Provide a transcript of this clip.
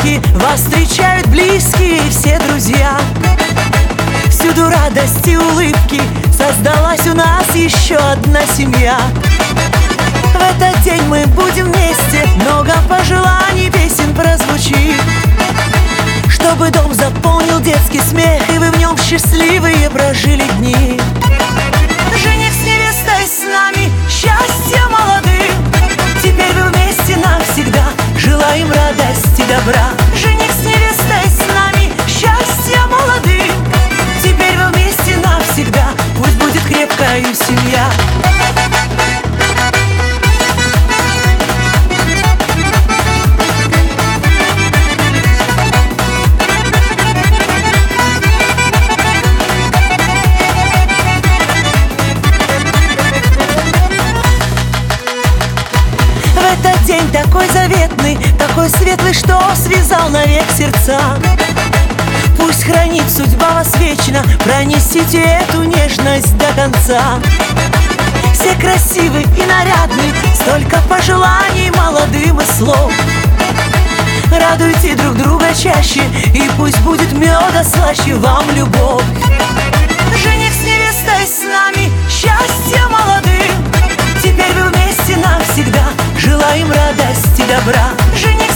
улыбки, вас встречают близкие и все друзья. Всюду радость и улыбки, создалась у нас еще одна семья. В этот день мы будем вместе, много пожеланий, песен прозвучит, чтобы дом заполнил детский смех, и вы в нем счастливые прожили дни. Жених с невестой с нами, счастья молодым, теперь вы вместе навсегда, желаем радости, добра. Жених с невестой с нами, счастья молодым, теперь вы вместе навсегда, пусть будет крепкая семья. Этот день такой заветный, такой светлый, что связал навек сердца. Пусть хранит судьба вас вечно, пронесите эту нежность до конца. Все красивы и нарядны, столько пожеланий молодым и слов. Радуйте друг друга чаще, и пусть будет меда слаще вам любовь. Жених с невестой с нами, счастья молодым, теперь вы вместе навсегда, желаем радости, добра. Жених